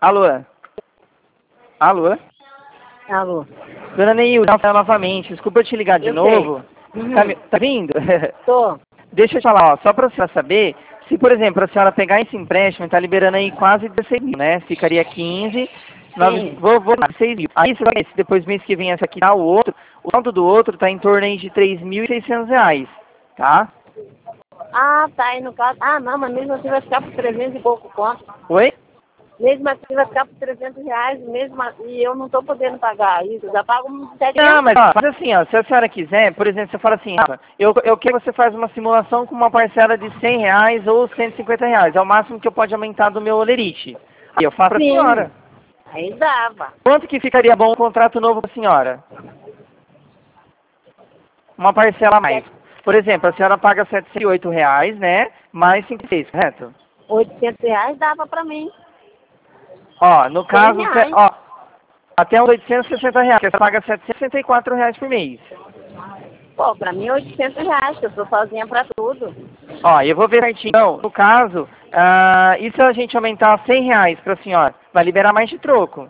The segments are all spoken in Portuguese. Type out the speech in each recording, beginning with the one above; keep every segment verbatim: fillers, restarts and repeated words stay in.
Alô? Alô? Alô? Dona Neilda, novamente, desculpa eu te ligar de Eu novo. Uhum. Tá, me- tá vindo? Tô. Deixa eu te falar, ó, só para você saber, se por exemplo a senhora pegar esse empréstimo, tá liberando aí quase dezesseis mil, né? Ficaria quinze, nove, Sim. vou, vou seis mil. Aí você vai ver se depois mês que vem essa aqui dá o outro, o saldo do outro tá em torno aí de três mil e seiscentos reais, tá? Ah, tá aí no caso. Ah, não, mas mesmo assim vai ficar por trezentos e pouco conto. Oi? Mesmo assim vai ficar por trezentos reais, mesmo assim, e eu não tô podendo pagar isso. Eu já pago uns Não, setecentos. mas ó, faz assim, ó, se a senhora quiser, por exemplo, você fala assim, ah, eu, eu quero que você faz uma simulação com uma parcela de cem reais ou cento e cinquenta reais, é o máximo que eu pode aumentar do meu olerite. Aí eu faço pra Sim. senhora. Aí dava. Quanto que ficaria bom um contrato novo pra senhora? Uma parcela a mais. Por exemplo, a senhora paga setecentos e oito reais, né? Mais cinco reais, correto? oitocentos reais dava pra mim. Ó, no cem caso, cê- reais. ó, até uns oitocentos e sessenta reais, você paga setecentos e sessenta e quatro reais por mês. Pô, pra mim oitocentos reais, que eu sou sozinha pra tudo. Ó, eu vou ver certinho. Então, no caso, ah, e se a gente aumentar cem reais pra senhora? Vai liberar mais de troco.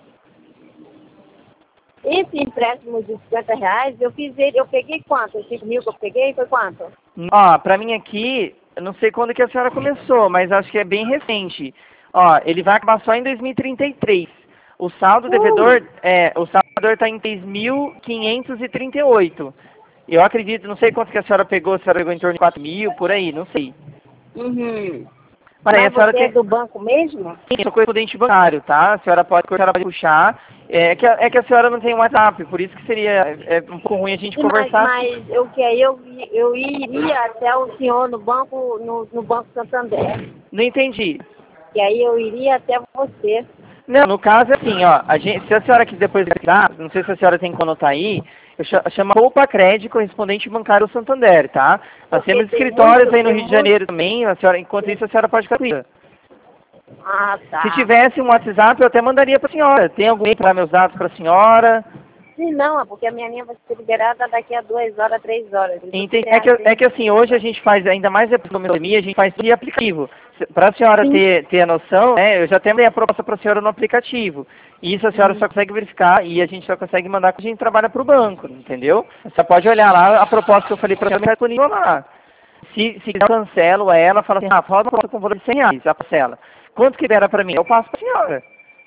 Esse empréstimo de cinquenta reais, eu fiz ele, eu peguei quanto? Os cinco mil que eu peguei foi quanto? Ó, pra mim aqui, eu não sei quando que a senhora começou, mas acho que é bem recente. Ó, ele vai acabar só em dois mil e trinta e três. O saldo Uh, devedor, é, o saldo devedor tá em três mil quinhentos e trinta e oito. Eu acredito, não sei quanto que a senhora pegou, se a senhora pegou em torno de quatro mil, por aí, não sei. uhum. Mas aí a Mas senhora você é tem... do banco mesmo? Sim, sou correspondente bancário, tá? A senhora pode, a senhora pode puxar. É que, a- é que a senhora não tem WhatsApp, por isso que seria é, um pouco ruim a gente Sim, mas, conversar. mas eu que eu, eu iria até o senhor no banco, no, no Banco Santander. Não entendi. E aí eu iria até você. Não, no caso é assim, ó, a gente, se a senhora que depois dar, não sei se a senhora tem como anotar aí, eu cha- chama Roupa Crédito Correspondente Bancário Santander, tá? Nós Porque temos tem escritórios muito, aí no tem Rio de muito. Janeiro também, a senhora, enquanto isso a senhora pode ficar tranquila. Ah, Se tá. tivesse um WhatsApp, eu até mandaria para a senhora. Tem algum link para dar meus dados para a senhora? Sim, não, é porque a minha linha vai ser liberada daqui a duas horas, três horas. E você Entendi. É que, acha é que isso? assim, hoje a gente faz, ainda mais depois da pandemia, a gente faz via aplicativo. Para a senhora Sim. ter, ter a noção, né, eu já tenho a proposta para a senhora no aplicativo. E isso a senhora Uhum. só consegue verificar e a gente só consegue mandar quando a gente trabalha para o banco, entendeu? Você pode olhar lá, a proposta que eu falei para a senhora está disponível lá. Se, se quiser, eu cancelo ela, fala assim, ah, fala uma proposta com valor de cem reais, a parcela. Quanto que dera para mim? Eu passo para a senhora.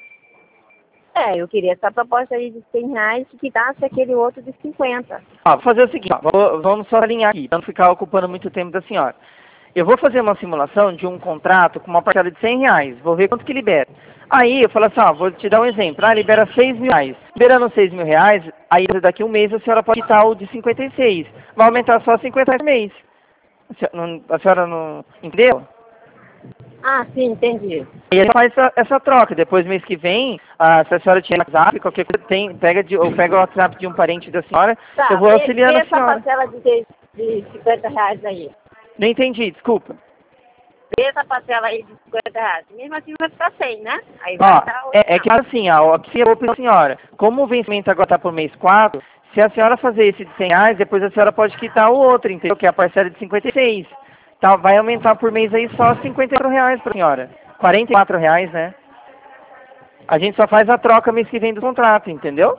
É, eu queria essa proposta aí de cem reais que quitasse aquele outro de cinquenta. Ó, vou fazer o seguinte, ó, vou- vamos só alinhar aqui, para não ficar ocupando muito tempo da senhora. Eu vou fazer uma simulação de um contrato com uma parcela de cem reais, vou ver quanto que libera. Aí eu falo assim, ó, vou te dar um exemplo, ah, libera seis mil reais. Liberando seis mil reais, aí daqui a um mês a senhora pode quitar o de cinquenta e seis. Vai aumentar só cinquenta reais por mês. A senhora não, a senhora não entendeu? Ah, sim, entendi. E aí faz essa, essa troca. Depois, mês que vem, ah, se a senhora tiver WhatsApp, qualquer coisa, tem, pega, de, ou pega o WhatsApp de um parente da senhora, eu Tá, vou vê, vê auxiliando a essa senhora. parcela de, seis- de cinquenta reais aí. Não entendi, desculpa. Vê essa parcela aí de cinquenta reais. Mesmo assim vai ficar cem, né? Aí vai Ó, dar oito. é, é que assim, ó, aqui eu vou pedir a senhora, como o vencimento agora está por mês quatro, se a senhora fazer esse de cem reais, depois a senhora pode quitar o outro, entendeu? Que é a parcela de cinquenta e seis. Tá, vai aumentar por mês aí só cinquenta e quatro reais para a senhora. quarenta e quatro reais, né? A gente só faz a troca mês que vem do contrato, entendeu?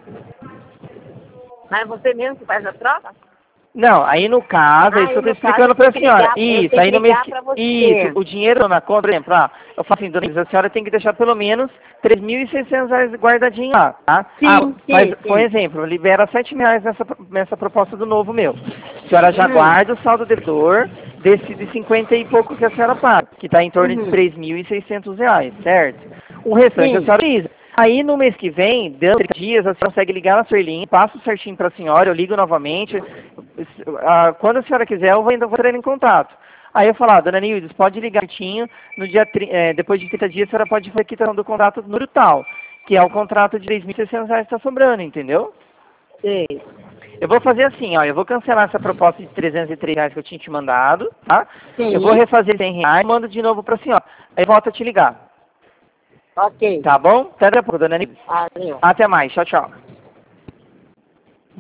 Mas você mesmo que faz a troca? Não, aí no caso, é isso Aí que eu estou no caso explicando eu para tenho a que senhora. ligar, eu Isso, tenho aí que no mês ligar que... pra Isso, você. o dinheiro na conta, por exemplo, ah, eu falo assim, dona Elisa, a senhora tem que deixar pelo menos três mil e seiscentos reais guardadinho lá, tá? Ah, Sim, faz, sim, foi um sim. exemplo, libera sete mil reais nessa, nessa proposta do novo meu. A senhora já Uhum, guarda o saldo devedor desse de cinquenta e pouco que a senhora paga, que está em torno de uhum. três mil e seiscentos reais, certo? O restante a Sim. senhora utiliza. Aí no mês que vem, dando trinta dias, você consegue ligar na Suerlinha, passo certinho para a senhora, eu ligo novamente. Ah, quando a senhora quiser, eu vou, ainda vou entrar em contato. Aí eu falo, ah, dona Nildes, pode ligar certinho, no dia, tri- eh, depois de trinta dias a senhora pode fazer a quitação do contrato no tal, que é o contrato de três mil e seiscentos reais que está sobrando, entendeu? Sei. Eu vou fazer assim, ó, eu vou cancelar essa proposta de trezentos e três reais que eu tinha te mandado, tá? Eu vou Sim. refazer cem reais e mando de novo para a senhora. Aí volto a te ligar, Ok. tá bom? Até daqui a pouco, dona Nildes. Valeu. Até mais, tchau, tchau.